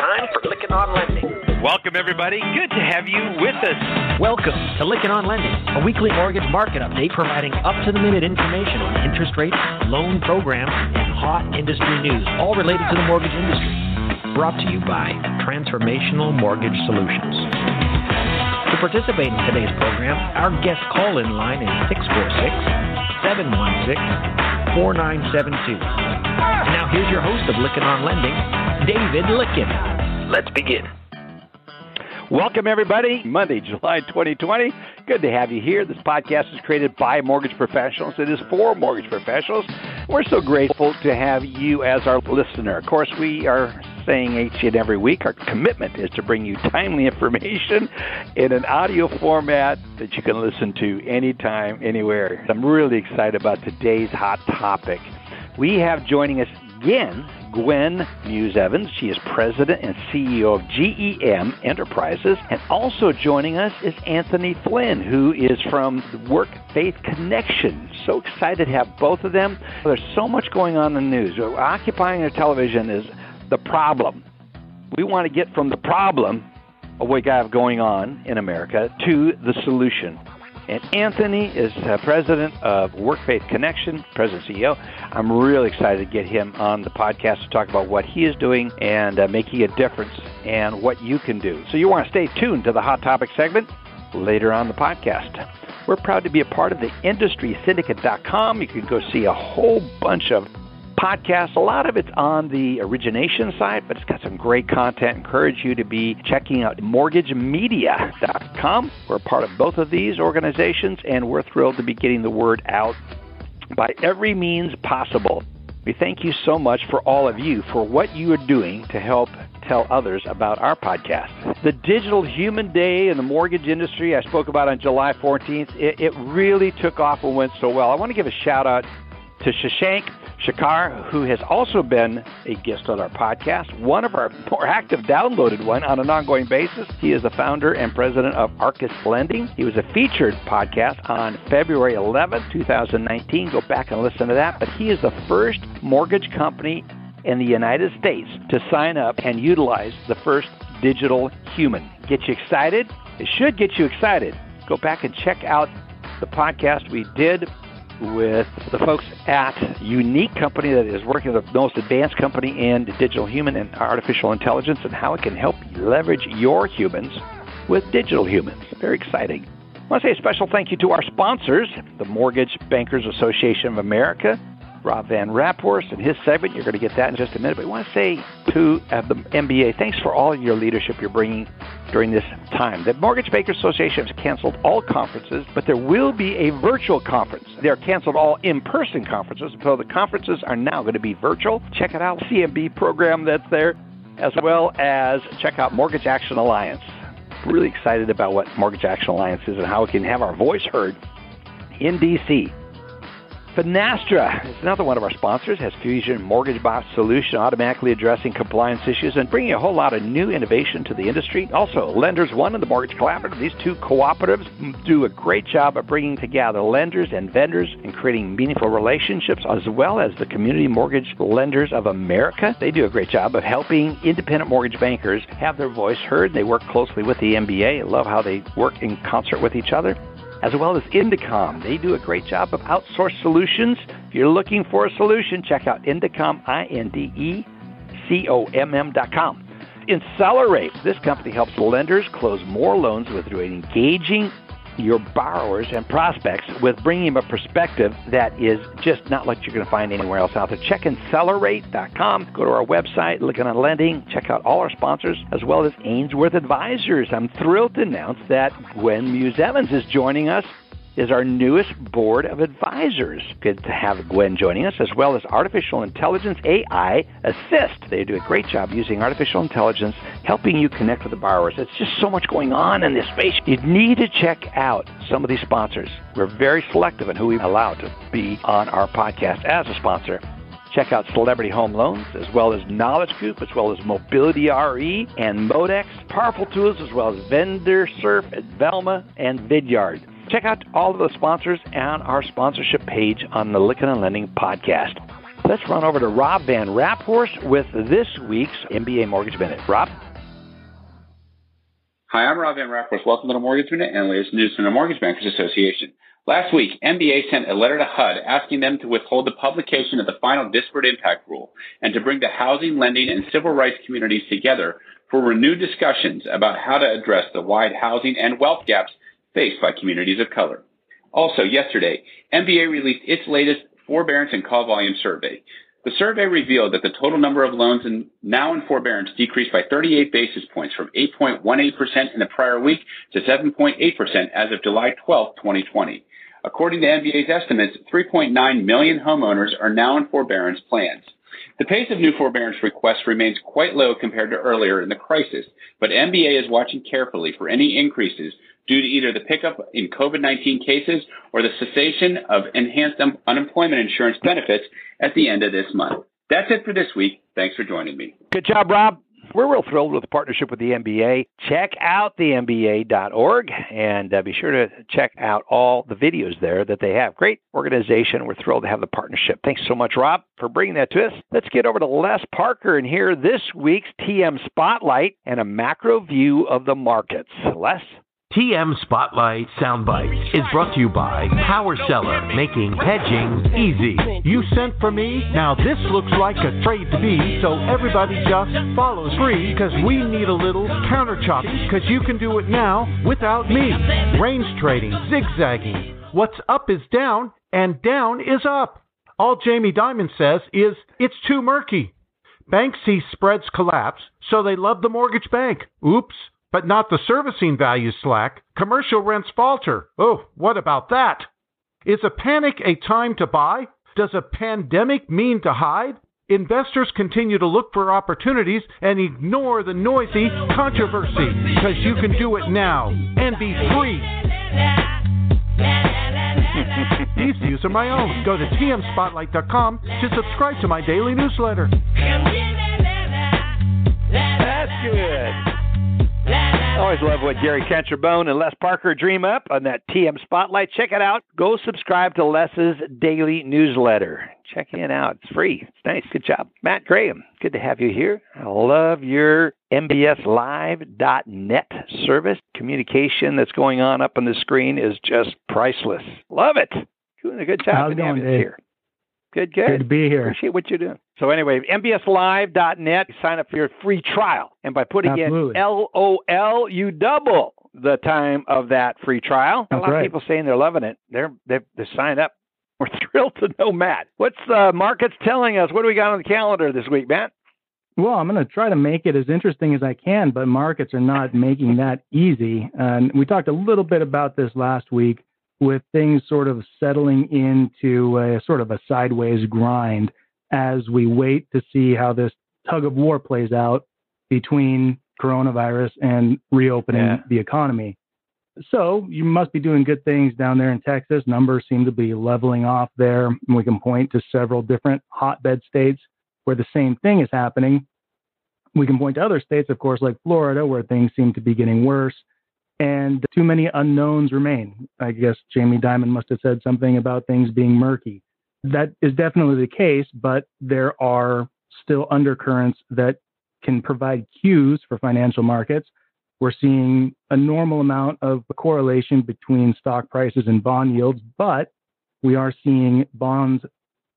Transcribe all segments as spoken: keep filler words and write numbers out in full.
time for Lykken on Lending. Welcome, everybody. Good to have you with us. Welcome to Lykken on Lending, a weekly mortgage market update providing up-to-the-minute information on interest rates, loan programs, and hot industry news, all related to the mortgage industry. Brought to you by Transformational Mortgage Solutions. To participate in today's program, our guest call-in line is six four six, seven one six, four nine seven two. Now here's your host of Lykken on Lending, David Lykken. Let's begin. Welcome, everybody. Monday, July twenty twenty. Good to have you here. This podcast is created by mortgage professionals. It is for mortgage professionals. We're so grateful to have you as our listener. Of course, we are saying each and every week, our commitment is to bring you timely information in an audio format that you can listen to anytime, anywhere. I'm really excited about today's hot topic. We have joining us again Gwen Muse-Evans. She is president and C E O of G E M Enterprises. And also joining us is Anthony Flynn, who is from Work Faith Connection. So excited to have both of them. There's so much going on in the news. Occupying the television is the problem. We want to get from the problem of what we have going on in America to the solution. And Anthony is uh, president of Work Faith Connection, president and C E O. I'm really excited to get him on the podcast to talk about what he is doing and uh, making a difference and what you can do. So you want to stay tuned to the Hot Topic segment later on the podcast. We're proud to be a part of the industry syndicate dot com. You can go see a whole bunch of podcasts. A lot of it's on the origination side, but it's got some great content. Encourage you to be checking out mortgage media dot com. We're a part of both of these organizations, and we're thrilled to be getting the word out by every means possible. We thank you so much for all of you for what you are doing to help tell others about our podcast. The Digital Human Day in the mortgage industry I spoke about on July fourteenth, it, it really took off and went so well. I want to give a shout out to Shashank Shakar, who has also been a guest on our podcast, one of our more active downloaded one on an ongoing basis. He is the founder and president of Arcus Lending. He was a featured podcast on February eleventh, twenty nineteen. Go back and listen to that. But he is the first mortgage company in the United States to sign up and utilize the first digital human. Get you excited? It should get you excited. Go back and check out the podcast we did with the folks at Unique Company that is working with the most advanced company in digital human and artificial intelligence and how it can help you leverage your humans with digital humans. Very exciting. I want to say a special thank you to our sponsors, the Mortgage Bankers Association of America, Rob Van Raphorst and his segment. You're going to get that in just a minute. But I want to say to uh, the M B A, thanks for all your leadership you're bringing during this time. The Mortgage Bankers Association has canceled all conferences, but there will be a virtual conference. They're canceled all in-person conferences, so the conferences are now going to be virtual. Check it out, C M B program that's there, as well as check out Mortgage Action Alliance. Really excited about what Mortgage Action Alliance is and how we can have our voice heard in D C Finastra is another one of our sponsors, has Fusion Mortgage Bot Solution, automatically addressing compliance issues and bringing a whole lot of new innovation to the industry. Also, Lenders One and the Mortgage Collaborative, these two cooperatives do a great job of bringing together lenders and vendors and creating meaningful relationships, as well as the Community Mortgage Lenders of America. They do a great job of helping independent mortgage bankers have their voice heard. They work closely with the M B A. I love how they work in concert with each other. As well as Indicom. They do a great job of outsourced solutions. If you're looking for a solution, check out Indicom, I N D E C O M M dot com. Incelerate. This company helps lenders close more loans with engaging your borrowers and prospects with bringing them a perspective that is just not like you're going to find anywhere else out there. Check Incelerate dot com. Go to our website, Lykken on Lending. Check out all our sponsors, as well as Ainsworth Advisors. I'm thrilled to announce that Gwen Muse-Evans is joining us is our newest board of advisors. Good to have Gwen joining us, as well as Artificial Intelligence A I Assist. They do a great job using artificial intelligence, helping you connect with the borrowers. It's just so much going on in this space. You need to check out some of these sponsors. We're very selective in who we allow to be on our podcast as a sponsor. Check out Celebrity Home Loans, as well as Knowledge Group, as well as Mobility R E and Modex. Powerful tools, as well as Vendor Surf, Velma, and Vidyard. Check out all of the sponsors on our sponsorship page on the Lykken on Lending podcast. Let's run over to Rob Van Raphorst with this week's M B A Mortgage Minute. Rob? Hi, I'm Rob Van Raphorst. Welcome to the Mortgage Minute and latest news from the Mortgage Bankers Association. Last week, M B A sent a letter to H U D asking them to withhold the publication of the final disparate impact rule and to bring the housing, lending, and civil rights communities together for renewed discussions about how to address the wide housing and wealth gaps faced by communities of color. Also, yesterday, M B A released its latest forbearance and call volume survey. The survey revealed that the total number of loans in, now in forbearance decreased by thirty-eight basis points from eight point one eight percent in the prior week to seven point eight percent as of July twelfth, twenty twenty. According to M B A's estimates, three point nine million homeowners are now in forbearance plans. The pace of new forbearance requests remains quite low compared to earlier in the crisis, but M B A is watching carefully for any increases due to either the pickup in COVID nineteen cases or the cessation of enhanced un- unemployment insurance benefits at the end of this month. That's it for this week. Thanks for joining me. Good job, Rob. We're real thrilled with the partnership with the M B A. Check out the M B A dot org and uh, be sure to check out all the videos there that they have. Great organization. We're thrilled to have the partnership. Thanks so much, Rob, for bringing that to us. Let's get over to Les Parker and hear this week's T M Spotlight and a macro view of the markets. Les? T M Spotlight Soundbite is brought to you by Power Seller, making hedging easy. You sent for me? Now this looks like a trade to me, so everybody just follows free, because we need a little counter chopping, because you can do it now without me. Range trading, zigzagging. What's up is down, and down is up. All Jamie Dimon says is, it's too murky. Banks see spreads collapse, so they love the mortgage bank. Oops. But not the servicing value slack. Commercial rents falter. Oh, what about that? Is a panic a time to buy? Does a pandemic mean to hide? Investors continue to look for opportunities and ignore the noisy controversy, because you can do it now and be free. These views are my own. Go to T M spotlight dot com to subscribe to my daily newsletter. That's good. I always love what Gary Canterbone and Les Parker dream up on that T M Spotlight. Check it out. Go subscribe to Les's daily newsletter. Check it out. It's free. It's nice. Good job. Matt Graham, good to have you here. I love your M B S live dot net service. Communication that's going on up on the screen is just priceless. Love it. Doing a good job. How's it going, Dave? Here. Good, good. Good to be here. Appreciate what you're doing. So anyway, M B S live dot net, sign up for your free trial. And by putting Absolutely. in L O L, you double the time of that free trial. That's a lot right. of people saying they're loving it. They're, they've, they've signed up. We're thrilled to know Matt. What's the markets telling us? What do we got on the calendar this week, Matt? Well, I'm going to try to make it as interesting as I can, but markets are not making that easy. And we talked a little bit about this last week, with things sort of settling into a sort of a sideways grind as we wait to see how this tug of war plays out between coronavirus and reopening Yeah. the economy. So you must be doing good things down there in Texas. Numbers seem to be leveling off there. And we can point to several different hotbed states where the same thing is happening. We can point to other states, of course, like Florida, where things seem to be getting worse. And too many unknowns remain. I guess Jamie Dimon must have said something about things being murky. That is definitely the case, but there are still undercurrents that can provide cues for financial markets. We're seeing a normal amount of correlation between stock prices and bond yields, but we are seeing bonds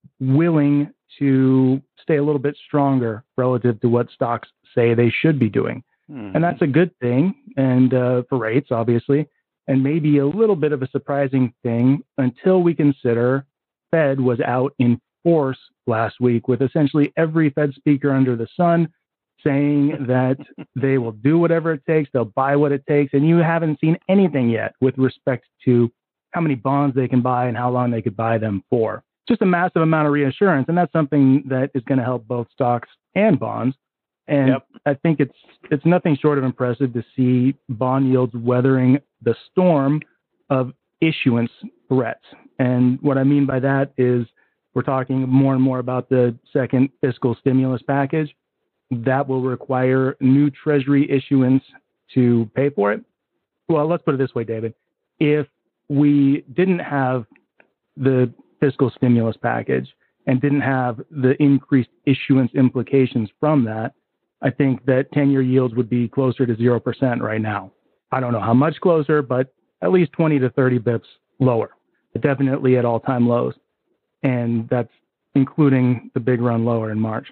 willing to stay a little bit stronger relative to what stocks say they should be doing. Hmm. And that's a good thing, and uh, for rates, obviously, and maybe a little bit of a surprising thing until we consider Fed was out in force last week with essentially every Fed speaker under the sun saying that they will do whatever it takes, they'll buy what it takes, and you haven't seen anything yet with respect to how many bonds they can buy and how long they could buy them for. Just a massive amount of reassurance, and that's something that is going to help both stocks and bonds. And Yep. I think it's it's nothing short of impressive to see bond yields weathering the storm of issuance threats. And what I mean by that is we're talking more and more about the second fiscal stimulus package. That will require new Treasury issuance to pay for it. Well, let's put it this way, David. If we didn't have the fiscal stimulus package and didn't have the increased issuance implications from that, I think that ten-year yields would be closer to zero percent right now. I don't know how much closer, but at least twenty to thirty bips lower, but definitely at all-time lows. And that's including the big run lower in March.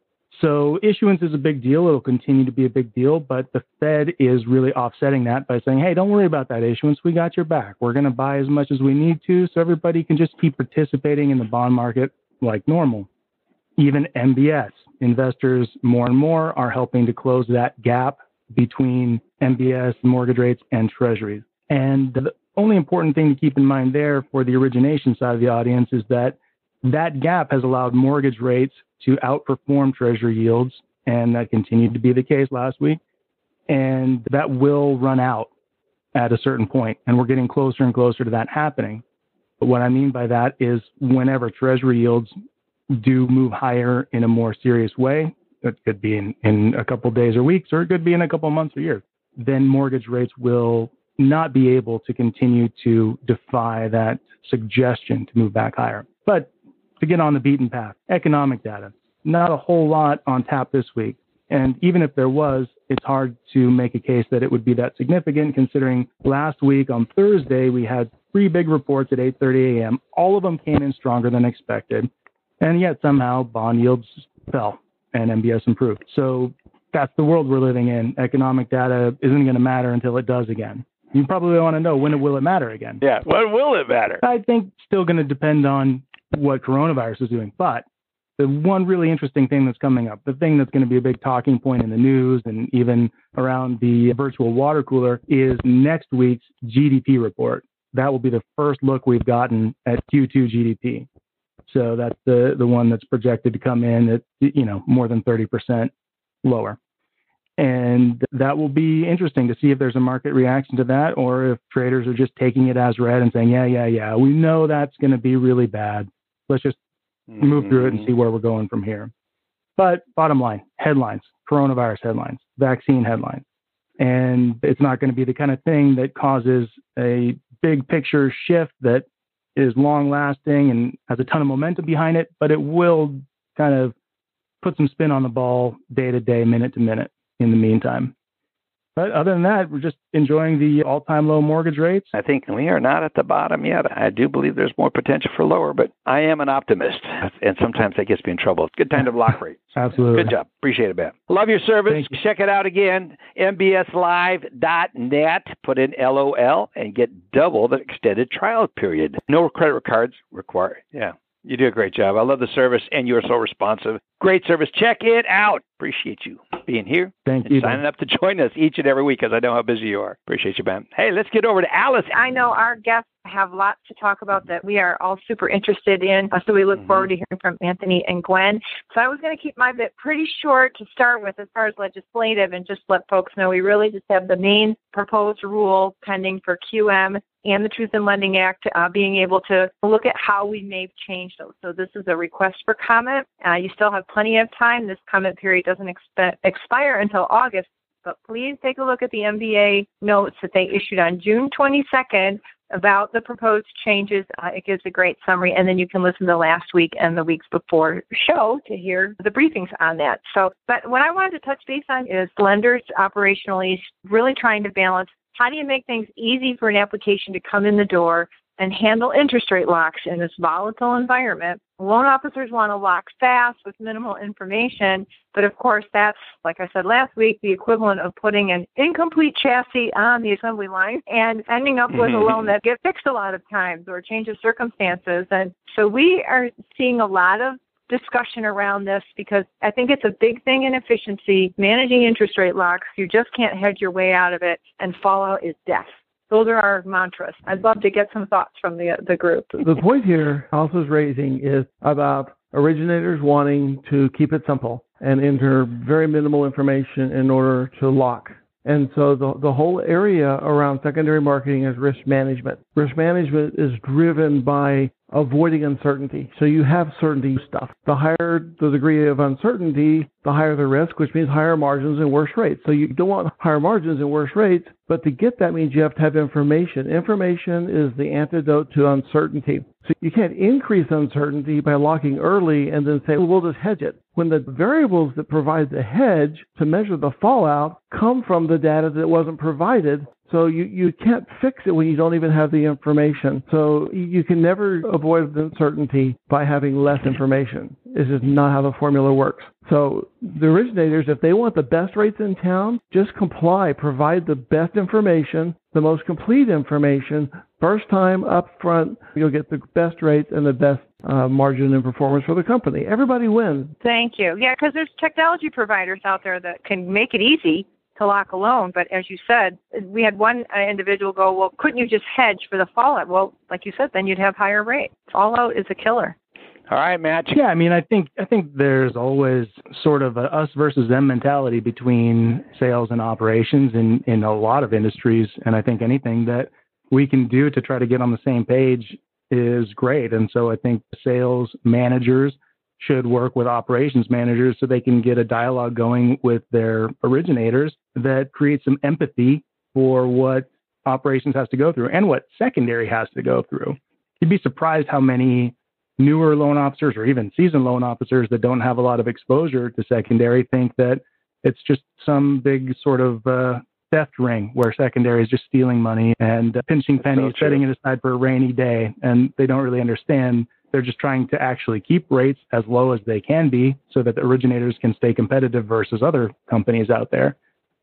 So issuance is a big deal. It'll continue to be a big deal, but the Fed is really offsetting that by saying, hey, don't worry about that issuance. We got your back. We're going to buy as much as we need to, so everybody can just keep participating in the bond market like normal. Even M B S, investors more and more are helping to close that gap between M B S, mortgage rates, and treasuries. And the only important thing to keep in mind there for the origination side of the audience is that that gap has allowed mortgage rates to outperform treasury yields, and that continued to be the case last week. And that will run out at a certain point, and we're getting closer and closer to that happening. But what I mean by that is whenever treasury yields do move higher in a more serious way, it could be in, in a couple days or weeks, or it could be in a couple months or years, then mortgage rates will not be able to continue to defy that suggestion to move back higher. But to get on the beaten path, economic data, not a whole lot on tap this week. And even if there was, it's hard to make a case that it would be that significant, considering last week on Thursday, we had three big reports at eight thirty a.m. All of them came in stronger than expected. And yet somehow bond yields fell and M B S improved. So that's the world we're living in. Economic data isn't going to matter until it does again. You probably want to know, when will it matter again? Yeah, when will it matter? I think still going to depend on what coronavirus is doing. But the one really interesting thing that's coming up, the thing that's going to be a big talking point in the news and even around the virtual water cooler, is next week's G D P report. That will be the first look we've gotten at Q two G D P. So that's the, the one that's projected to come in at, you know, more than thirty percent lower. And that will be interesting to see if there's a market reaction to that, or if traders are just taking it as read and saying, yeah, yeah, yeah, we know that's going to be really bad. Let's just mm-hmm. move through it and see where we're going from here. But bottom line, headlines, coronavirus headlines, vaccine headlines. And it's not going to be the kind of thing that causes a big picture shift that is long lasting and has a ton of momentum behind it, but it will kind of put some spin on the ball day to day, minute to minute in the meantime. But other than that, we're just enjoying the all-time low mortgage rates. I think we are not at the bottom yet. I do believe there's more potential for lower, but I am an optimist, and sometimes that gets me in trouble. It's a good time to block rates. Absolutely. Good job. Appreciate it, Ben. Love your service. You. Check it out again, M B S live dot net. Put in L O L and get double the extended trial period. No credit cards required. Yeah. You do a great job. I love the service, and you're so responsive. Great service. Check it out. Appreciate you being here. Thank and you. Signing up to join us each and every week, because I know how busy you are. Appreciate you, Ben. Hey, let's get over to Alice. I know our guests have lots to talk about that we are all super interested in, so we look mm-hmm. forward to hearing from Anthony and Gwen. So I was going to keep my bit pretty short to start with as far as legislative, and just let folks know we really just have the main proposed rule pending for Q M and the Truth in Lending Act, uh, being able to look at how we may change those. So this is a request for comment. Uh, you still have plenty of time. This comment period doesn't exp- expire until August, but please take a look at the M B A notes that they issued on June twenty-second about the proposed changes. Uh, it gives a great summary, and then you can listen to last week and the weeks before show to hear the briefings on that. So, but what I wanted to touch base on is lenders operationally really trying to balance, how do you make things easy for an application to come in the door and handle interest rate locks in this volatile environment? Loan officers want to lock fast with minimal information, but of course that's, like I said last week, the equivalent of putting an incomplete chassis on the assembly line and ending up with a loan that gets fixed a lot of times or changes circumstances. And so we are seeing a lot of discussion around this, because I think it's a big thing in efficiency. Managing interest rate locks, you just can't hedge your way out of it, and fallout is death. Those are our mantras. I'd love to get some thoughts from the the group. The point here Alice is raising is about originators wanting to keep it simple and enter very minimal information in order to lock. And so the, the whole area around secondary marketing is risk management. Risk management is driven by avoiding uncertainty. So you have certainty stuff. The higher the degree of uncertainty, the higher the risk, which means higher margins and worse rates. So you don't want higher margins and worse rates, but to get that means you have to have information. Information is the antidote to uncertainty. So you can't increase uncertainty by locking early and then say, well, we'll just hedge it. When the variables that provide the hedge to measure the fallout come from the data that wasn't provided, so you, you can't fix it when you don't even have the information. So you can never avoid the uncertainty by having less information. It's just not how the formula works. So the originators, if they want the best rates in town, just comply, provide the best information, the most complete information. First time up front, you'll get the best rates and the best uh, margin and performance for the company. Everybody wins. Thank you. Yeah, because there's technology providers out there that can make it easy to lock a loan. But as you said, we had one uh, individual go, well, couldn't you just hedge for the fallout? Well, like you said, then you'd have higher rates. Fallout is a killer. All right, Matt. Yeah, I mean, I think I think there's always sort of a us versus them mentality between sales and operations in, in a lot of industries. And I think anything that we can do to try to get on the same page is great. And so I think sales managers should work with operations managers so they can get a dialogue going with their originators that creates some empathy for what operations has to go through and what secondary has to go through. You'd be surprised how many newer loan officers or even seasoned loan officers that don't have a lot of exposure to secondary think that it's just some big sort of uh, theft ring where secondary is just stealing money and uh, pinching pennies, so setting it aside for a rainy day, and they don't really understand. They're just trying to actually keep rates as low as they can be so that the originators can stay competitive versus other companies out there.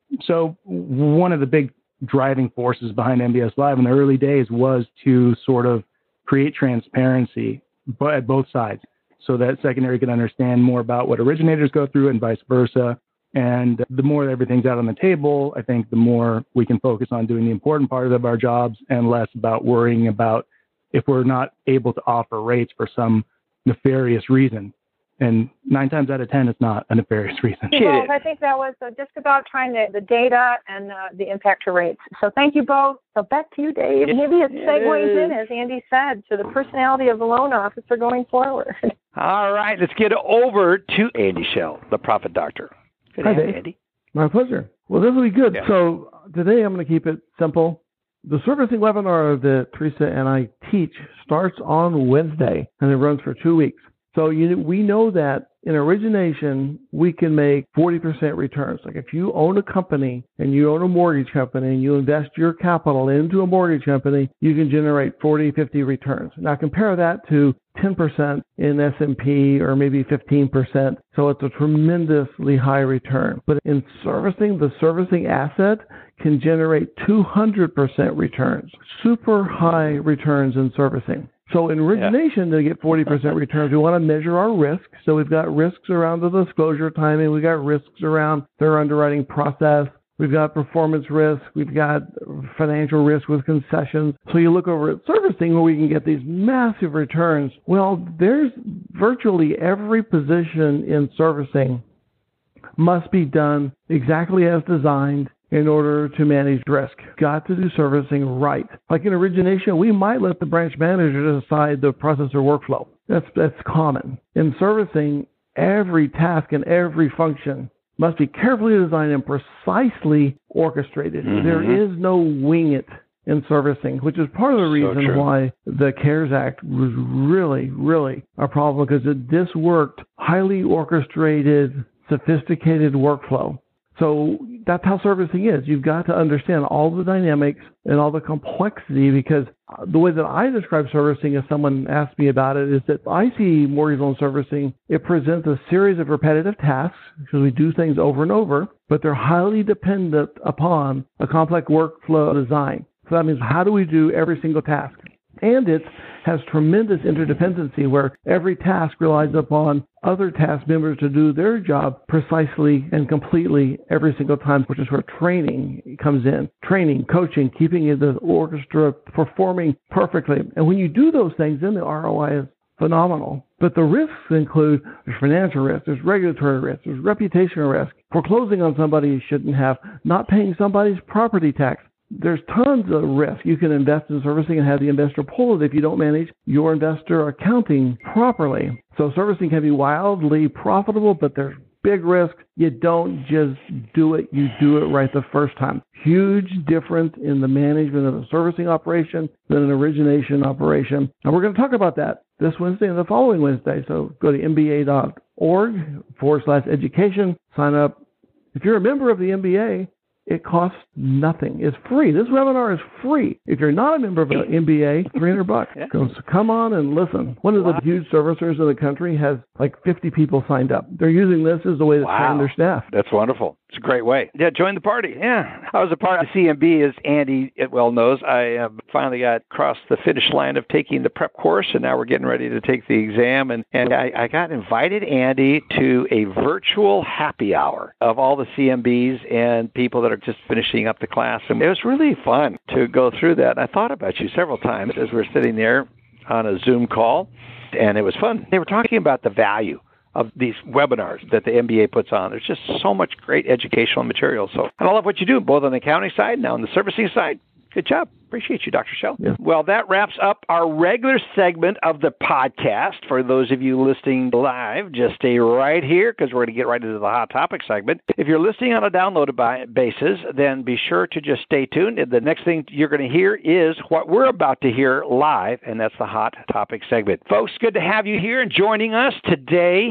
So one of the big driving forces behind M B S Live in the early days was to sort of create transparency but at both sides so that secondary can understand more about what originators go through and vice versa. And the more everything's out on the table, I think the more we can focus on doing the important part of our jobs and less about worrying about if we're not able to offer rates for some nefarious reason. And nine times out of ten, it's not a nefarious reason. Well, I think that was uh, just about trying to, the data and uh, the impact to rates. So thank you both. So back to you, Dave. Yes, Maybe it it segues is. in, as Andy said, to the personality of the loan officer going forward. All right, let's get over to Andy Schell, the Profit Doctor. Good Hi, day, Dave. Andy. My pleasure. Well, this will be good. Yeah. So today I'm going to keep it simple. The servicing webinar that Teresa and I teach starts on Wednesday, and it runs for two weeks. So you, we know that in origination, we can make forty percent returns. Like if you own a company and you own a mortgage company and you invest your capital into a mortgage company, you can generate forty, fifty returns. Now compare that to ten percent in S and P or maybe fifteen percent. So it's a tremendously high return. But in servicing, the servicing asset can generate two hundred percent returns. Super high returns in servicing. So in origination, yeah. to get forty percent returns, we want to measure our risk. So we've got risks around the disclosure timing. We've got risks around their underwriting process. We've got performance risk. We've got financial risk with concessions. So you look over at servicing where we can get these massive returns. Well, there's virtually every position in servicing must be done exactly as designed in order to manage risk. Got to do servicing right. Like in origination, we might let the branch manager decide the process or workflow. That's that's common. In servicing, every task and every function must be carefully designed and precisely orchestrated. Mm-hmm. There is no wing it in servicing, which is part of the reason so why the CARES Act was really, really a problem, because it, this worked highly orchestrated, sophisticated workflow. So that's how servicing is. You've got to understand all the dynamics and all the complexity, because the way that I describe servicing, if someone asks me about it, is that I see mortgage loan servicing, it presents a series of repetitive tasks because we do things over and over, but they're highly dependent upon a complex workflow design. So that means how do we do every single task? And it has tremendous interdependency where every task relies upon other task members to do their job precisely and completely every single time, which is where training comes in. Training, coaching, keeping the orchestra performing perfectly. And when you do those things, then the R O I is phenomenal. But the risks include there's financial risk, there's regulatory risk, there's reputational risk, foreclosing on somebody you shouldn't have, not paying somebody's property tax. there's tons of risk. You can invest in servicing and have the investor pull it if you don't manage your investor accounting properly. So servicing can be wildly profitable, but there's big risk. You don't just do it. You do it right the first time. Huge difference in the management of a servicing operation than an origination operation. And we're going to talk about that this Wednesday and the following Wednesday. So go to M B A dot org forward slash education. Sign up. If you're a member of the M B A, it costs nothing. It's free. This webinar is free. If you're not a member of the M B A, three hundred bucks. Yeah. So come on and listen. One of wow. the huge servicers in the country has like fifty people signed up. They're using this as a way to wow. train their staff. That's wonderful. It's a great way. Yeah, join the party. Yeah. I was a part of the C M B, as Andy well knows. I uh, finally got across the finish line of taking the prep course, and now we're getting ready to take the exam. And, and I, I got invited, Andy, to a virtual happy hour of all the C M Bs and people that are just finishing up the class. And it was really fun to go through that. And I thought about you several times as we were sitting there on a Zoom call, and it was fun. They were talking about the value of these webinars that the M B A puts on. There's just so much great educational material. So and I love what you do, both on the accounting side and now on the servicing side. Good job. Appreciate you, Doctor Shell. Yeah. Well, that wraps up our regular segment of the podcast. For those of you listening live, just stay right here because we're going to get right into the Hot Topic segment. If you're listening on a downloaded basis, then be sure to just stay tuned. The next thing you're going to hear is what we're about to hear live, and that's the Hot Topic segment. Folks, good to have you here and joining us today,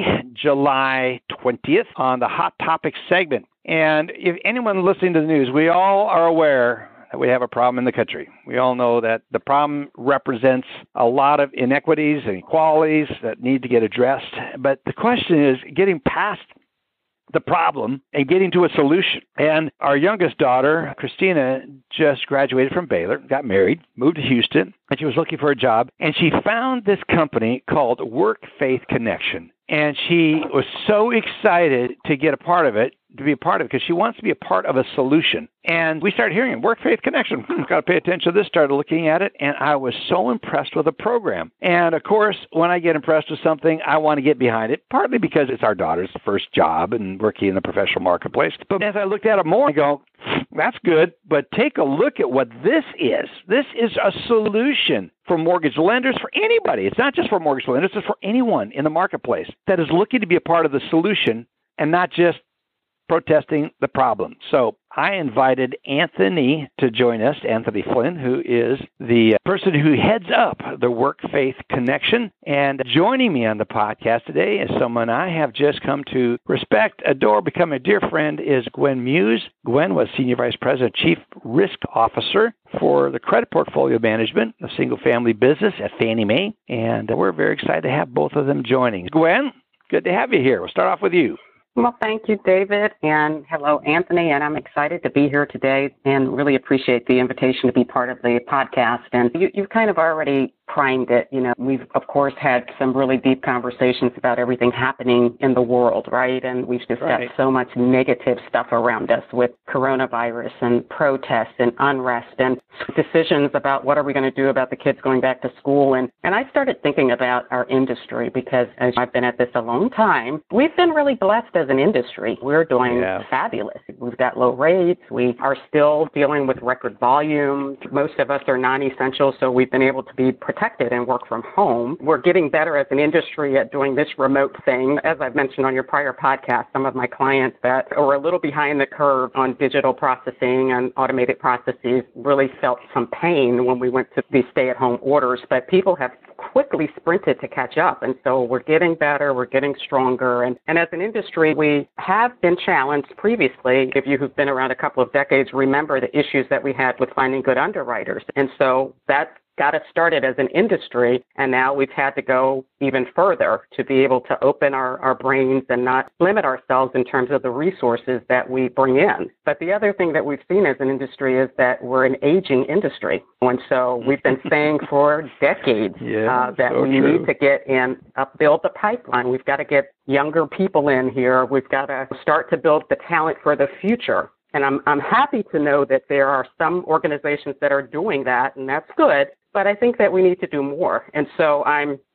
July twentieth, on the Hot Topic segment. And if anyone listening to the news, we all are aware that we have a problem in the country. We all know that the problem represents a lot of inequities and inequalities that need to get addressed. But the question is getting past the problem and getting to a solution. And our youngest daughter, Christina, just graduated from Baylor, got married, moved to Houston, and she was looking for a job. And she found this company called Work Faith Connection. And she was so excited to get a part of it, to be a part of it, because she wants to be a part of a solution. And we started hearing it, Work Faith Connection. Hmm, got to pay attention to this, started looking at it, and I was so impressed with the program. And, of course, when I get impressed with something, I want to get behind it, partly because it's our daughter's first job and working in the professional marketplace. But as I looked at it more, I go, that's good, but take a look at what this is. This is a solution for mortgage lenders, for anybody. It's not just for mortgage lenders, it's for anyone in the marketplace that is looking to be a part of the solution and not just protesting the problem. So I invited Anthony to join us, Anthony Flynn, who is the person who heads up the Work Faith Connection. And joining me on the podcast today is someone I have just come to respect, adore, become a dear friend, is Gwen Muse. Gwen was Senior Vice President, Chief Risk Officer for the Credit Portfolio Management, a single-family business at Fannie Mae. And we're very excited to have both of them joining. Gwen, good to have you here. We'll start off with you. Well, thank you, David, and hello, Anthony, and I'm excited to be here today and really appreciate the invitation to be part of the podcast. And you, you've kind of already primed it. You know, we've, of course, had some really deep conversations about everything happening in the world, right? And we've just right. got so much negative stuff around us with coronavirus and protests and unrest and decisions about what are we going to do about the kids going back to school. And, and I started thinking about our industry because as I've been at this a long time, we've been really blessed as an industry. We're doing yeah. fabulous. We've got low rates. We are still dealing with record volumes. Most of us are non-essential, so we've been able to be protected and work from home. We're getting better as an industry at doing this remote thing. As I've mentioned on your prior podcast, some of my clients that were a little behind the curve on digital processing and automated processes really felt some pain when we went to these stay-at-home orders, but people have quickly sprinted to catch up. And so we're getting better, we're getting stronger. And, and as an industry, we have been challenged previously. If you who've been around a couple of decades, remember the issues that we had with finding good underwriters. And so that got us started as an industry, and now we've had to go even further to be able to open our, our brains and not limit ourselves in terms of the resources that we bring in. But the other thing that we've seen as an industry is that we're an aging industry. And so we've been saying for decades yeah, uh, that so we true. need to get in, uh, build the pipeline. We've got to get younger people in here. We've got to start to build the talent for the future. And I'm I'm happy to know that there are some organizations that are doing that, and that's good. But I think that we need to do more. And so I'm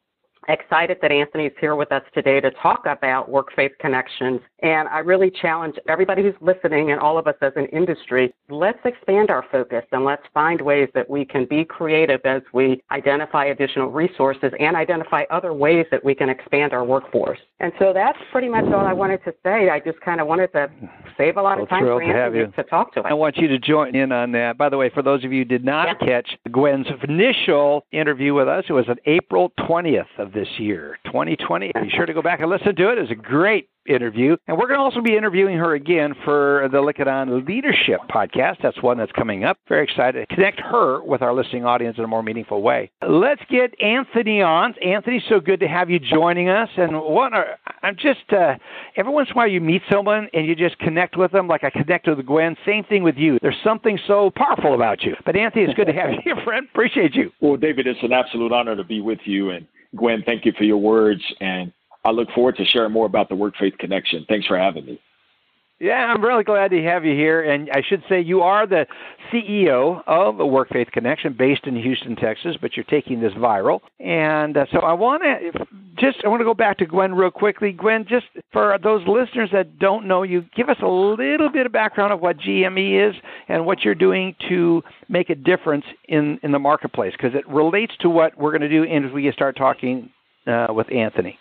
excited that Anthony's here with us today to talk about work-faith connections. And I really challenge everybody who's listening and all of us as an industry, let's expand our focus and let's find ways that we can be creative as we identify additional resources and identify other ways that we can expand our workforce. And so that's pretty much all I wanted to say. I just kind of wanted to save a lot well, of time for Anthony to, to talk to us. I want you to join in on that. By the way, for those of you who did not yeah. catch Gwen's initial interview with us, it was on April twentieth of this year, twenty twenty. Be sure to go back and listen to it. It was a great interview. And we're going to also be interviewing her again for the Lick It On Leadership podcast. That's one that's coming up. Very excited to connect her with our listening audience in a more meaningful way. Let's get Anthony on. Anthony, so good to have you joining us. And what are, I'm just, uh, every once in a while you meet someone and you just connect with them like I connected with Gwen. Same thing with you. There's something so powerful about you. But Anthony, it's good to have you here, friend. Appreciate you. Well, David, it's an absolute honor to be with you. And Gwen, thank you for your words. And I look forward to sharing more about the Work-Faith Connection. Thanks for having me. Yeah, I'm really glad to have you here. And I should say you are the C E O of the Work-Faith Connection based in Houston, Texas, but you're taking this viral. And uh, so I want to just I want to go back to Gwen real quickly. Gwen, just for those listeners that don't know you, give us a little bit of background of what G M E is and what you're doing to make a difference in, in the marketplace, because it relates to what we're going to do as we start talking uh, with Anthony.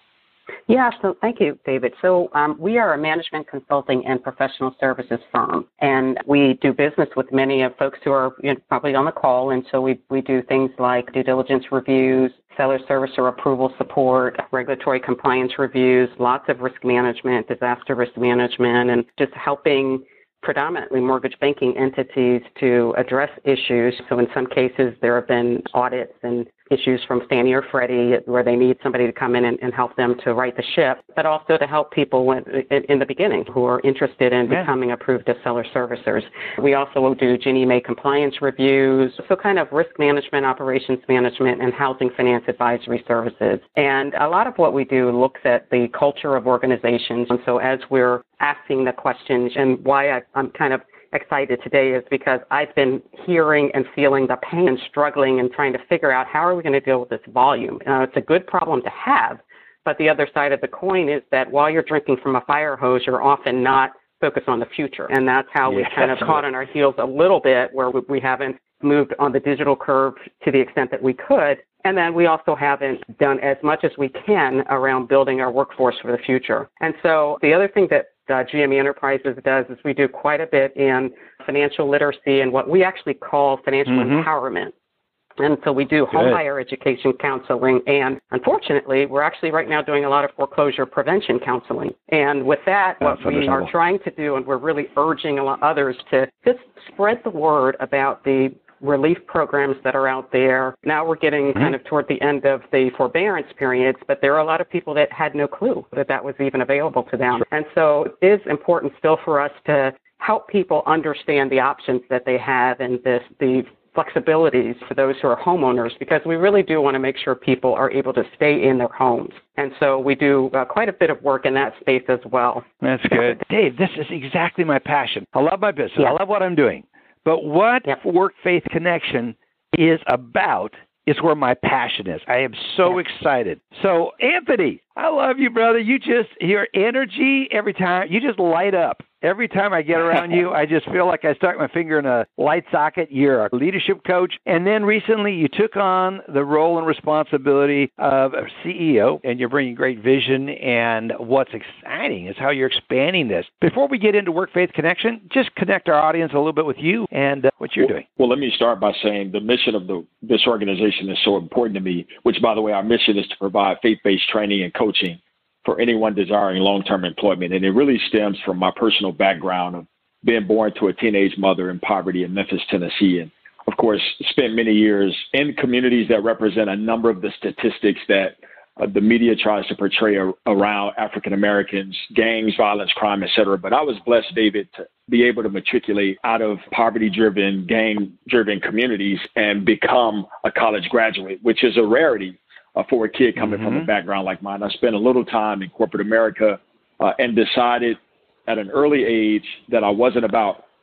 Yeah, so thank you, David. So um, we are a management consulting and professional services firm, and we do business with many of folks who are you know, probably on the call, and so we, we do things like due diligence reviews, seller service or approval support, regulatory compliance reviews, lots of risk management, disaster risk management, and just helping predominantly mortgage banking entities to address issues. So in some cases, there have been audits and issues from Fannie or Freddie where they need somebody to come in and, and help them to right the ship, but also to help people when, in, in the beginning who are interested in yeah. becoming approved as seller servicers. We also do Ginnie Mae compliance reviews, so kind of risk management, operations management, and housing finance advisory services. And a lot of what we do looks at the culture of organizations. And so as we're asking the questions, and why I, I'm kind of excited today is because I've been hearing and feeling the pain and struggling and trying to figure out how are we going to deal with this volume. Uh, it's a good problem to have, but the other side of the coin is that while you're drinking from a fire hose, you're often not focused on the future. And that's how yeah, we kind of caught on our heels a little bit, where we, we haven't moved on the digital curve to the extent that we could. And then we also haven't done as much as we can around building our workforce for the future. And so the other thing that Uh, G M E Enterprises does is we do quite a bit in financial literacy and what we actually call financial mm-hmm. empowerment. And so we do home buyer education counseling. And unfortunately, we're actually right now doing a lot of foreclosure prevention counseling. And with that, That's what we are trying to do, and we're really urging a lot others to just spread the word about the relief programs that are out there. Now we're getting mm-hmm. kind of toward the end of the forbearance periods, but there are a lot of people that had no clue that that was even available to them. Sure. And so it is important still for us to help people understand the options that they have and this, the flexibilities for those who are homeowners, because we really do want to make sure people are able to stay in their homes. And so we do uh, quite a bit of work in that space as well. That's good. Dave, this is exactly my passion. I love my business. Yeah. I love what I'm doing. But what yep. Work-Faith Connection is about is where my passion is. I am so yep. excited. So, Anthony, I love you, brother. You just, your energy every time, you just light up. Every time I get around you, I just feel like I stuck my finger in a light socket. You're a leadership coach. And then recently you took on the role and responsibility of a C E O, and you're bringing great vision. And what's exciting is how you're expanding this. Before we get into Work-Faith Connection, just connect our audience a little bit with you and uh, what you're well, doing. Well, let me start by saying the mission of the this organization is so important to me, which, by the way, our mission is to provide faith-based training and coaching for anyone desiring long-term employment. And it really stems from my personal background of being born to a teenage mother in poverty in Memphis, Tennessee. And of course, spent many years in communities that represent a number of the statistics that uh, the media tries to portray a, around African Americans, gangs, violence, crime, et cetera. But I was blessed, David, to be able to matriculate out of poverty-driven, gang-driven communities and become a college graduate, which is a rarity Uh, for a kid coming mm-hmm. from a background like mine. I spent a little time in corporate America uh, and decided at an early age that I wasn't about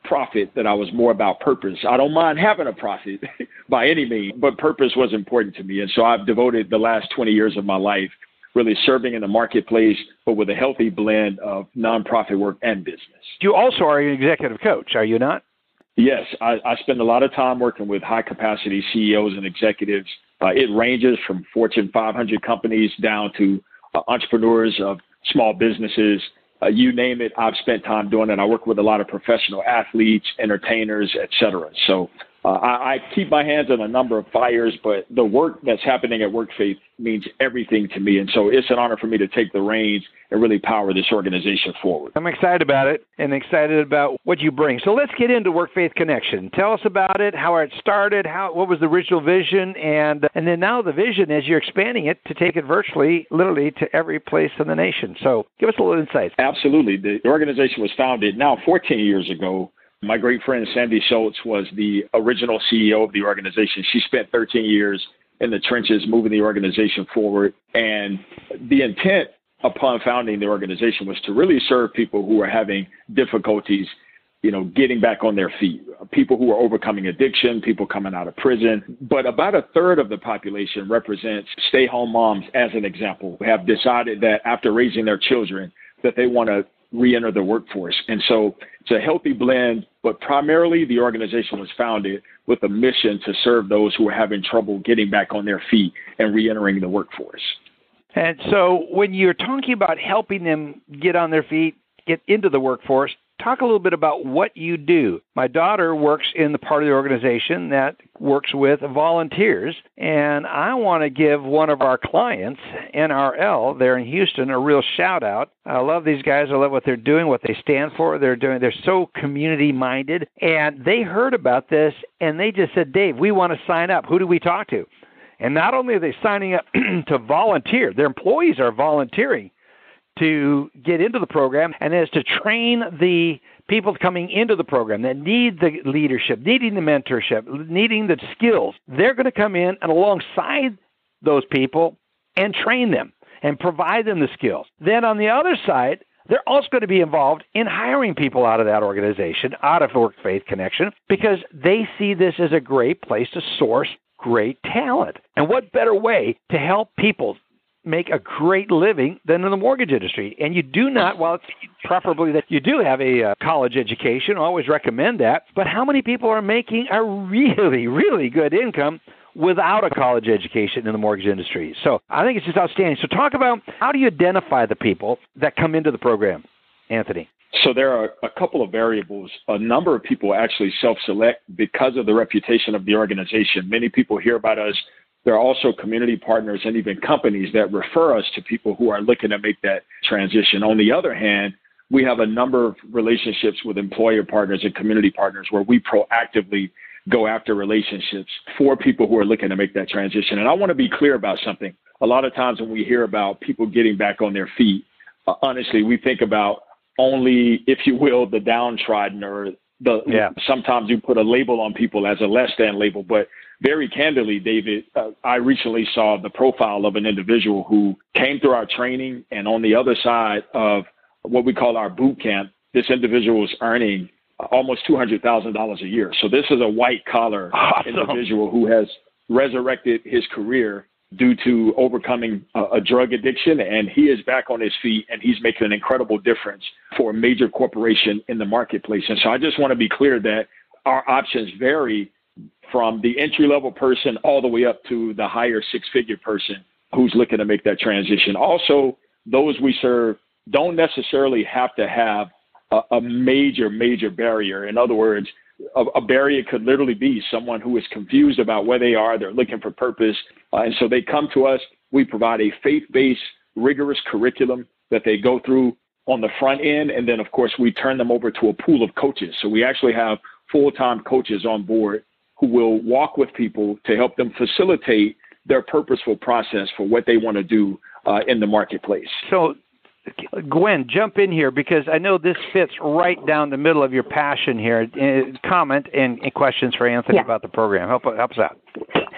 profit, that I was more about purpose. I don't mind having a profit by any means, but purpose was important to me. And so I've devoted the last twenty years of my life really serving in the marketplace, but with a healthy blend of nonprofit work and business. You also are an executive coach, are you not? Yes, I, I spend a lot of time working with high-capacity C E Os and executives. Uh, it ranges from Fortune five hundred companies down to uh, entrepreneurs of small businesses. Uh, you name it, I've spent time doing it. I work with a lot of professional athletes, entertainers, et cetera. So uh, I, I keep my hands on a number of fires, but the work that's happening at WorkFaith means everything to me. And so it's an honor for me to take the reins and really power this organization forward. I'm excited about it and excited about what you bring. So let's get into WorkFaith Connection. Tell us about it, how it started, how what was the original vision, and and then now the vision is you're expanding it to take it virtually, literally, to every place in the nation. So give us a little insight. Absolutely. The organization was founded now fourteen years ago. My great friend Sandy Schultz was the original C E O of the organization. She spent thirteen years in the trenches moving the organization forward. And the intent upon founding the organization was to really serve people who are having difficulties, you know, getting back on their feet, people who are overcoming addiction, people coming out of prison. But about a third of the population represents stay-home moms, as an example, who have decided that after raising their children that they want to re-enter the workforce. And so it's a healthy blend, but primarily the organization was founded with a mission to serve those who are having trouble getting back on their feet and re-entering the workforce. And so when you're talking about helping them get on their feet, get into the workforce, talk a little bit about what you do. My daughter works in the part of the organization that works with volunteers, and I want to give one of our clients, N R L, there in Houston, a real shout-out. I love these guys. I love what they're doing, what they stand for. They're doing. They're so community-minded, and they heard about this, and they just said, Dave, we want to sign up. Who do we talk to? And not only are they signing up to volunteer, their employees are volunteering to get into the program, and is to train the people coming into the program that need the leadership, needing the mentorship, needing the skills. They're going to come in and alongside those people and train them and provide them the skills. Then on the other side, they're also going to be involved in hiring people out of that organization, out of WorkFaith Connection, because they see this as a great place to source great talent. And what better way to help people make a great living than in the mortgage industry? And you do not, while it's preferably that you do have a uh, college education, I always recommend that, but how many people are making a really, really good income without a college education in the mortgage industry? So I think it's just outstanding. So talk about, how do you identify the people that come into the program, Anthony? So there are a couple of variables. A number of people actually self-select because of the reputation of the organization. Many people hear about us. There are also community partners and even companies that refer us to people who are looking to make that transition. On the other hand, we have a number of relationships with employer partners and community partners where we proactively go after relationships for people who are looking to make that transition. And I want to be clear about something. A lot of times when we hear about people getting back on their feet, uh, honestly, we think about only, if you will, the downtrodden, or the yeah. sometimes you put a label on people as a less than label. But very candidly, David, uh, I recently saw the profile of an individual who came through our training, and on the other side of what we call our boot camp, this individual was earning almost two hundred thousand dollars a year. So this is a white-collar awesome. individual who has resurrected his career due to overcoming a, a drug addiction, and he is back on his feet, and he's making an incredible difference for a major corporation in the marketplace. And so I just want to be clear that our options vary from the entry-level person all the way up to the higher six-figure person who's looking to make that transition. Also, those we serve don't necessarily have to have a, a major, major barrier. In other words, a, a barrier could literally be someone who is confused about where they are. They're looking for purpose. Uh, and so they come to us. We provide a faith-based, rigorous curriculum that they go through on the front end. And then, of course, we turn them over to a pool of coaches. So we actually have full-time coaches on board who will walk with people to help them facilitate their purposeful process for what they want to do uh, in the marketplace. So, Gwen, jump in here, because I know this fits right down the middle of your passion here. Uh, comment and, and questions for Anthony yeah. about the program. Help, help us out.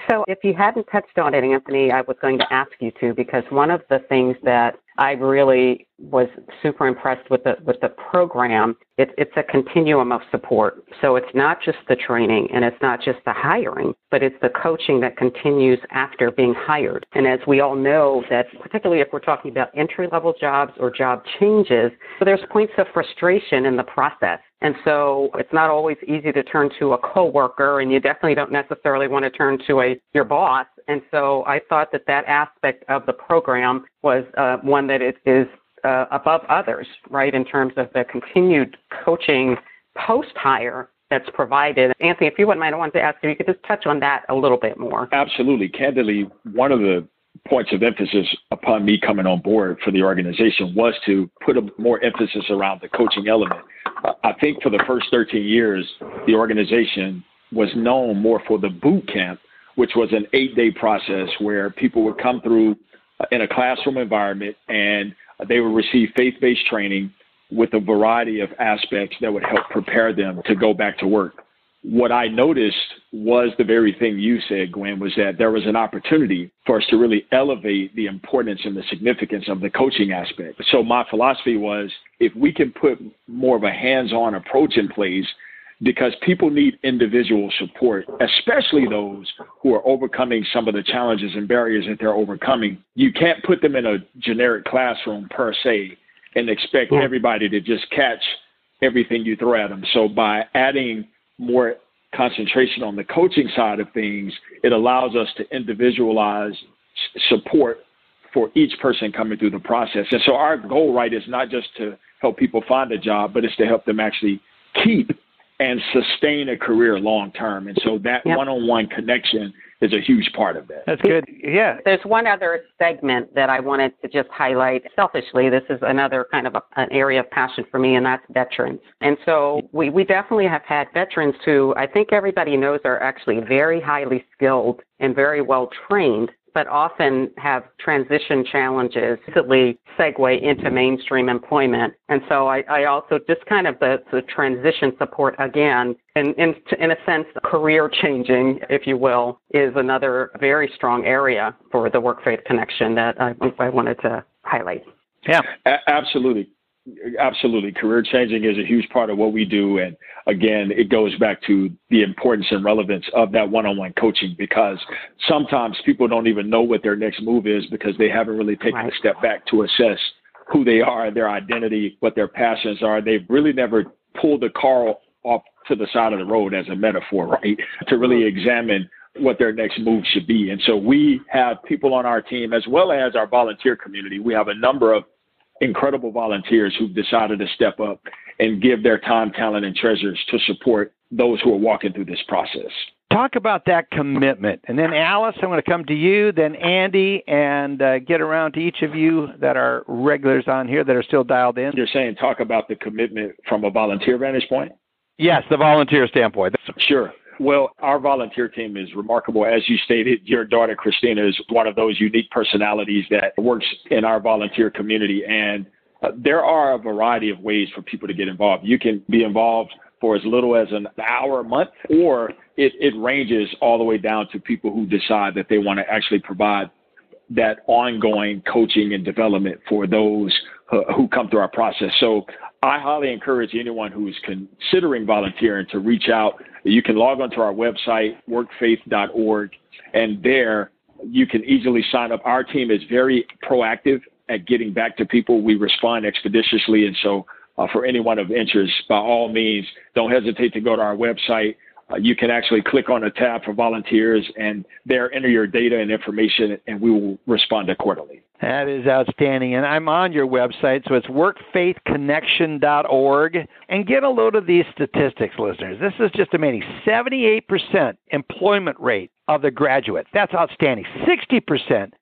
So if you hadn't touched on it, Anthony, I was going to ask you to, because one of the things that I really was super impressed with the with the program, it, it's a continuum of support. So it's not just the training and it's not just the hiring, but it's the coaching that continues after being hired. And as we all know, that particularly if we're talking about entry-level jobs or job changes, so there's points of frustration in the process. And so it's not always easy to turn to a coworker, and you definitely don't necessarily want to turn to a your boss. And so I thought that that aspect of the program was uh, one that it is uh, above others, right, in terms of the continued coaching post-hire that's provided. Anthony, if you wouldn't mind, I wanted to ask if you could just touch on that a little bit more. Absolutely. Candidly, one of the points of emphasis upon me coming on board for the organization was to put a more emphasis around the coaching element. Uh, I think for the first thirteen years, the organization was known more for the boot camp, which was an eight-day process where people would come through in a classroom environment and they would receive faith-based training with a variety of aspects that would help prepare them to go back to work. What I noticed was the very thing you said, Gwen, was that there was an opportunity for us to really elevate the importance and the significance of the coaching aspect. So my philosophy was, if we can put more of a hands-on approach in place, because people need individual support, especially those who are overcoming some of the challenges and barriers that they're overcoming. You can't put them in a generic classroom per se and expect yeah. everybody to just catch everything you throw at them. So by adding more concentration on the coaching side of things, it allows us to individualize support for each person coming through the process. And so our goal, right, is not just to help people find a job, but it's to help them actually keep and sustain a career long term. And so that yep. one-on-one connection is a huge part of that. That's good. Yeah. There's one other segment that I wanted to just highlight. Selfishly, this is another kind of a, an area of passion for me, and that's veterans. And so we, we definitely have had veterans who I think everybody knows are actually very highly skilled and very well trained, but often have transition challenges, easily segue into mainstream employment. And so I, I also just kind of the, the transition support again, in, in, in a sense, career changing, if you will, is another very strong area for the work-faith connection that I, I wanted to highlight. Yeah, a- absolutely. Absolutely. Career changing is a huge part of what we do. And again, it goes back to the importance and relevance of that one-on-one coaching, because sometimes people don't even know what their next move is because they haven't really taken right. a step back to assess who they are, their identity, what their passions are. They've really never pulled the car off to the side of the road, as a metaphor, right, to really examine what their next move should be. And so we have people on our team, as well as our volunteer community. We have a number of incredible volunteers who've decided to step up and give their time, talent, and treasures to support those who are walking through this process. Talk about that commitment. And then, Alice, I'm going to come to you, then Andy, and uh, get around to each of you that are regulars on here that are still dialed in. You're saying talk about the commitment from a volunteer vantage point? Yes, the volunteer standpoint. Sure. Well, our volunteer team is remarkable. As you stated, your daughter, Christina, is one of those unique personalities that works in our volunteer community. And uh, there are a variety of ways for people to get involved. You can be involved for as little as an hour a month, or it, it ranges all the way down to people who decide that they want to actually provide that ongoing coaching and development for those uh, who come through our process. So I highly encourage anyone who is considering volunteering to reach out. You can log onto our website, work faith dot org, and there you can easily sign up. Our team is very proactive at getting back to people. We respond expeditiously, and so uh, for anyone of interest, by all means, don't hesitate to go to our website. Uh, you can actually click on a tab for volunteers, and there enter your data and information, and we will respond accordingly. That is outstanding. And I'm on your website, so it's work faith connection dot org. And get a load of these statistics, listeners. This is just amazing. seventy-eight percent employment rate of the graduates. That's outstanding. sixty percent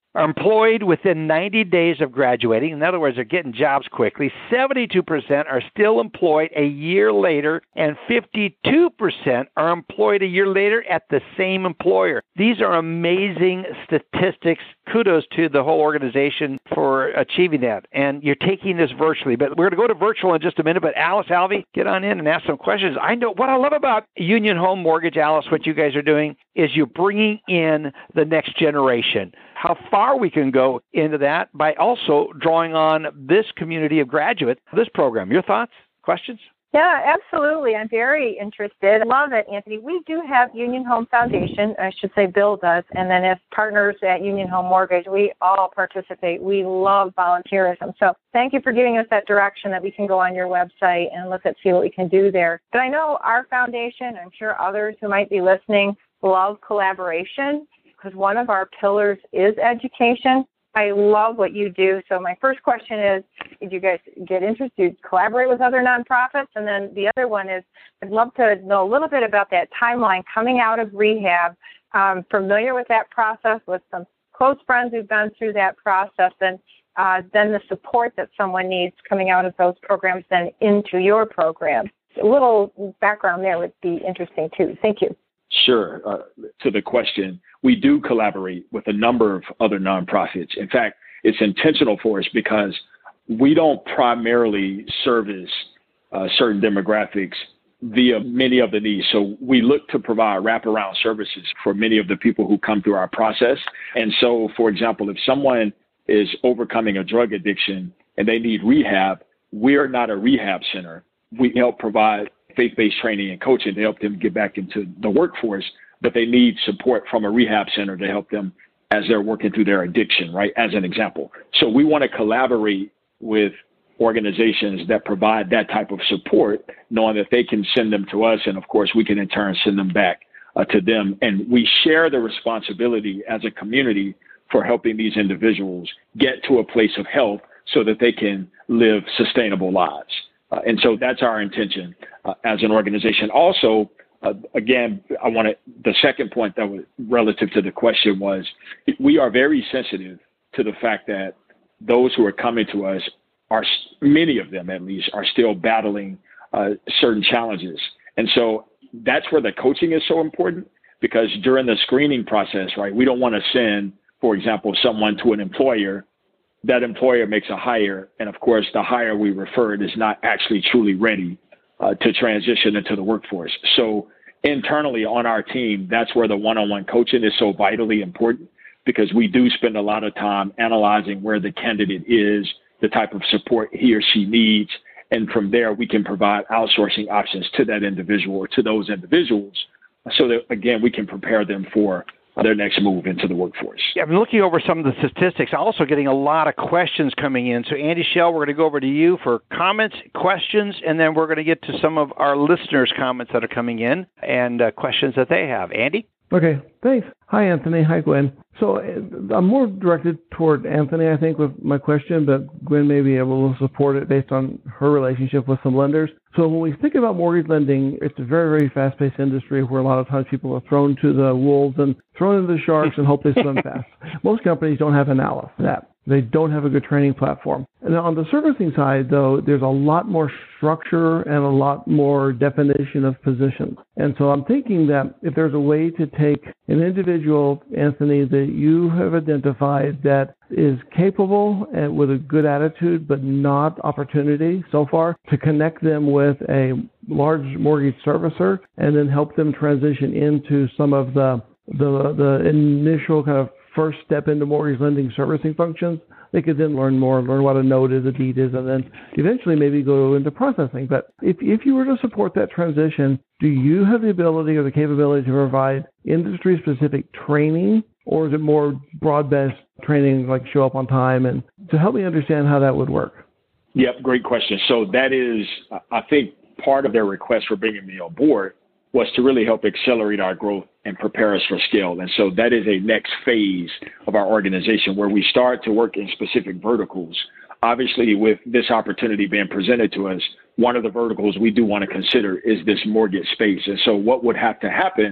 are employed within ninety days of graduating. In other words, they're getting jobs quickly. seventy-two percent are still employed a year later, and fifty-two percent are employed a year later at the same employer. These are amazing statistics. Kudos to the whole organization for achieving that. And you're taking this virtually, but we're going to go to virtual in just a minute. But Alice, Alvey, get on in and ask some questions. I know what I love about Union Home Mortgage, Alice, what you guys are doing is you're bringing in the next generation. How far we can go into that by also drawing on this community of graduates, this program. Your thoughts, questions? Yeah, absolutely. I'm very interested. I love it, Anthony. We do have Union Home Foundation. I should say Bill does. And then as partners at Union Home Mortgage, we all participate. We love volunteerism. So thank you for giving us that direction that we can go on your website and look at see what we can do there. But I know our foundation, I'm sure others who might be listening, love collaboration because one of our pillars is education. I love what you do. So my first question is, did you guys get interested? Do you collaborate with other nonprofits? And then the other one is, I'd love to know a little bit about that timeline coming out of rehab. Um, familiar with that process with some close friends who've been through that process, and uh, then the support that someone needs coming out of those programs then into your program. A little background there would be interesting too. Thank you. Sure. Uh, to the question, we do collaborate with a number of other nonprofits. In fact, it's intentional for us because we don't primarily service uh, certain demographics via many of the needs. So we look to provide wraparound services for many of the people who come through our process. And so, for example, if someone is overcoming a drug addiction and they need rehab, we're not a rehab center. We help provide faith-based training and coaching to help them get back into the workforce, but they need support from a rehab center to help them as they're working through their addiction, right, as an example. So we want to collaborate with organizations that provide that type of support, knowing that they can send them to us, and of course we can in turn send them back uh, to them. And we share the responsibility as a community for helping these individuals get to a place of health so that they can live sustainable lives. Uh, and so that's our intention uh, as an organization. Also, uh, again, I want to, the second point that was relative to the question was, we are very sensitive to the fact that those who are coming to us are, many of them at least, are still battling uh, certain challenges. And so that's where the coaching is so important, because during the screening process, right, we don't want to send, for example, someone to an employer. That employer makes a hire, and of course, the hire we referred is not actually truly ready uh, to transition into the workforce. So internally on our team, that's where the one-on-one coaching is so vitally important, because we do spend a lot of time analyzing where the candidate is, the type of support he or she needs, and from there we can provide outsourcing options to that individual or to those individuals so that, again, we can prepare them for their next move into the workforce. Yeah, I'm looking over some of the statistics, also getting a lot of questions coming in. So Andy Schell, we're going to go over to you for comments, questions, and then we're going to get to some of our listeners' comments that are coming in and uh, questions that they have. Andy? Okay, thanks. Hi, Anthony. Hi, Gwen. So uh, I'm more directed toward Anthony, I think, with my question, but Gwen may be able to support it based on her relationship with some lenders. So when we think about mortgage lending, it's a very, very fast-paced industry where a lot of times people are thrown to the wolves and thrown into the sharks and hope they swim fast. Most companies don't have analysis of that. They don't have a good training platform. And on the servicing side, though, there's a lot more structure and a lot more definition of positions. And so I'm thinking that if there's a way to take an individual, Anthony, that you have identified that is capable and with a good attitude, but not opportunity so far, to connect them with a large mortgage servicer and then help them transition into some of the the, the initial kind of first step into mortgage lending servicing functions. They could then learn more, learn what a note is, a deed is, and then eventually maybe go into processing. But if, if you were to support that transition, do you have the ability or the capability to provide industry-specific training, or is it more broad-based training, like show up on time? And to help me understand how that would work. Yep, great question. So that is, I think, part of their request for bringing me on board was to really help accelerate our growth and prepare us for scale. And so that is a next phase of our organization where we start to work in specific verticals. Obviously, with this opportunity being presented to us, one of the verticals we do want to consider is this mortgage space. And so what would have to happen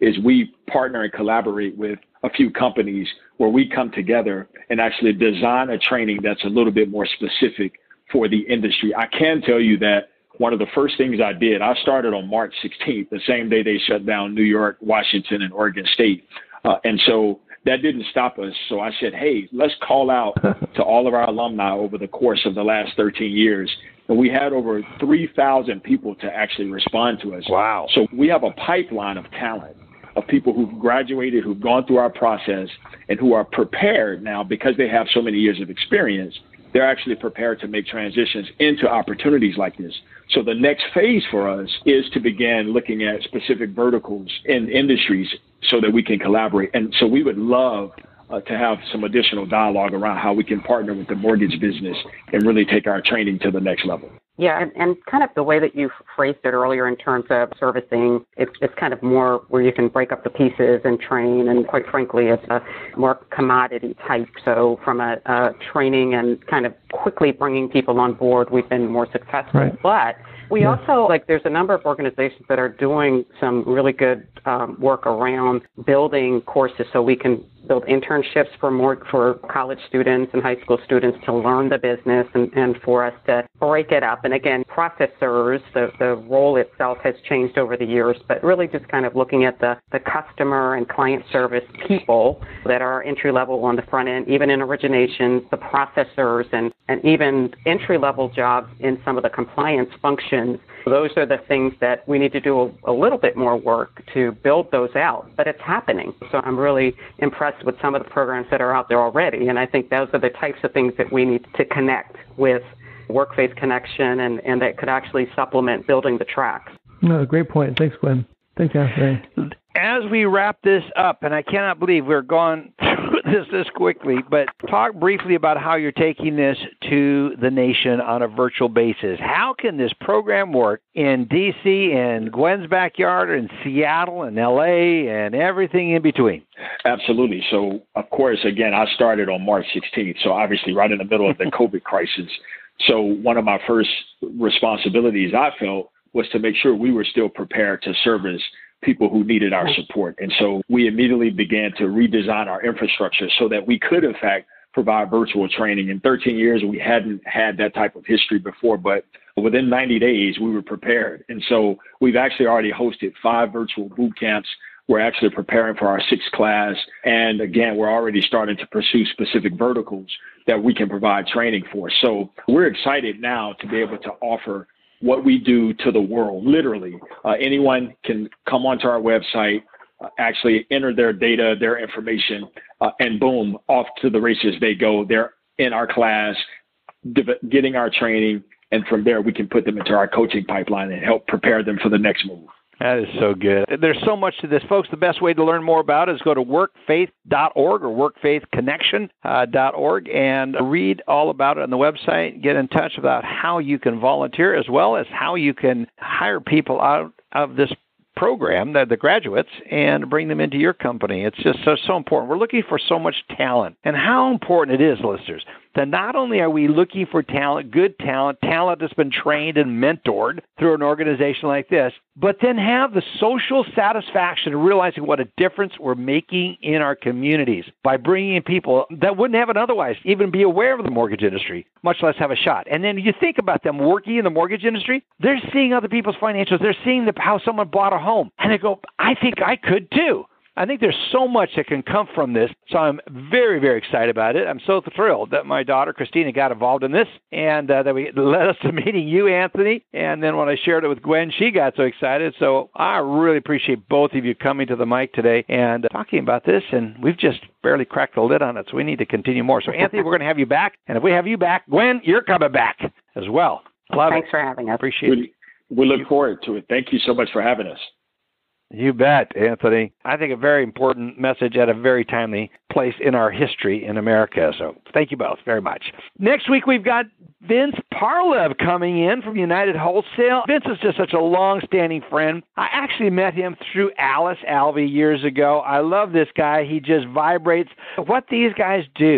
is we partner and collaborate with a few companies where we come together and actually design a training that's a little bit more specific for the industry. I can tell you that one of the first things I did, I started on March sixteenth, the same day they shut down New York, Washington, and Oregon State. Uh, and so that didn't stop us. So I said, hey, let's call out to all of our alumni over the course of the last thirteen years. And we had over three thousand people to actually respond to us. Wow. So we have a pipeline of talent, of people who've graduated, who've gone through our process, and who are prepared now because they have so many years of experience. They're actually prepared to make transitions into opportunities like this. So the next phase for us is to begin looking at specific verticals in industries so that we can collaborate. And so we would love uh, to have some additional dialogue around how we can partner with the mortgage business and really take our training to the next level. Yeah, and, and kind of the way that you phrased it earlier in terms of servicing, it's, it's kind of more where you can break up the pieces and train, and quite frankly, it's a more commodity type. So from a, a training and kind of quickly bringing people on board, we've been more successful. Right. But we Yeah. also, like, there's a number of organizations that are doing some really good um, work around building courses so we can build internships for more for college students and high school students to learn the business and, and for us to break it up. And again, processors, the, the role itself has changed over the years, but really just kind of looking at the, the customer and client service people that are entry level on the front end, even in originations, the processors, and, and even entry level jobs in some of the compliance functions. Those are the things that we need to do a, a little bit more work to build those out, but it's happening. So I'm really impressed with some of the programs that are out there already, and I think those are the types of things that we need to connect with Workface Connection, and, and that could actually supplement building the tracks. No, great point. Thanks, Gwen. Thanks, Anthony. As we wrap this up, and I cannot believe we're gone through this this quickly, but talk briefly about how you're taking this to the nation on a virtual basis. How can this program work in D C and Gwen's backyard, and Seattle and L A and everything in between? Absolutely. So, of course, again, I started on March sixteenth, so obviously right in the middle of the COVID crisis. So one of my first responsibilities I felt was to make sure we were still prepared to service people who needed our support. And so we immediately began to redesign our infrastructure so that we could, in fact, provide virtual training. In thirteen years, we hadn't had that type of history before, but within ninety days, we were prepared. And so we've actually already hosted five virtual boot camps. We're actually preparing for our sixth class. And again, we're already starting to pursue specific verticals that we can provide training for. So we're excited now to be able to offer what we do to the world. Literally, uh, anyone can come onto our website, uh, actually enter their data, their information, uh, and boom, off to the races they go. They're in our class, div- getting our training, and from there we can put them into our coaching pipeline and help prepare them for the next move. That is so good. There's so much to this, folks. The best way to learn more about it is go to work faith dot org or work faith connection dot org and read all about it on the website. Get in touch about how you can volunteer, as well as how you can hire people out of this program, the, the graduates, and bring them into your company. It's just so, so important. We're looking for so much talent. And how important it is, listeners, that not only are we looking for talent, good talent, talent that's been trained and mentored through an organization like this, but then have the social satisfaction of realizing what a difference we're making in our communities by bringing in people that wouldn't have it otherwise even be aware of the mortgage industry, much less have a shot. And then you think about them working in the mortgage industry, they're seeing other people's financials, they're seeing the, how someone bought a home, and they go, I think I could too. I think there's so much that can come from this, so I'm very, very excited about it. I'm so thrilled that my daughter, Christina, got involved in this, and uh, that we led us to meeting you, Anthony. And then when I shared it with Gwen, she got so excited. So I really appreciate both of you coming to the mic today and talking about this, and we've just barely cracked the lid on it, so we need to continue more. So, Anthony, we're going to have you back, and if we have you back, Gwen, you're coming back as well. Love Thanks it. for having us. Appreciate we, it. We look forward to it. Thank you so much for having us. You bet, Anthony. I think a very important message at a very timely place in our history in America. So thank you both very much. Next week, we've got Vince Parlev coming in from United Wholesale. Vince is just such a long-standing friend. I actually met him through Alice Alvey years ago. I love this guy. He just vibrates. What these guys do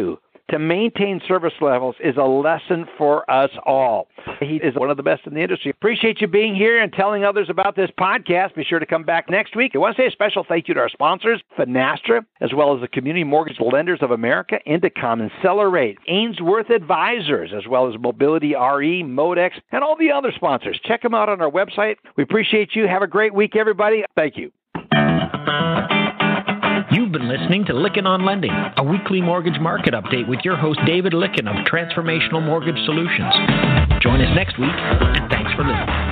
to maintain service levels is a lesson for us all. He is one of the best in the industry. Appreciate you being here and telling others about this podcast. Be sure to come back next week. I want to say a special thank you to our sponsors, Finastra, as well as the Community Mortgage Lenders of America, Indicom, and Accelerate, Ainsworth Advisors, as well as Mobility R E, Modex, and all the other sponsors. Check them out on our website. We appreciate you. Have a great week, everybody. Thank you. You've been listening to Lykken on Lending, a weekly mortgage market update with your host, David Lykken of Transformational Mortgage Solutions. Join us next week, and thanks for listening.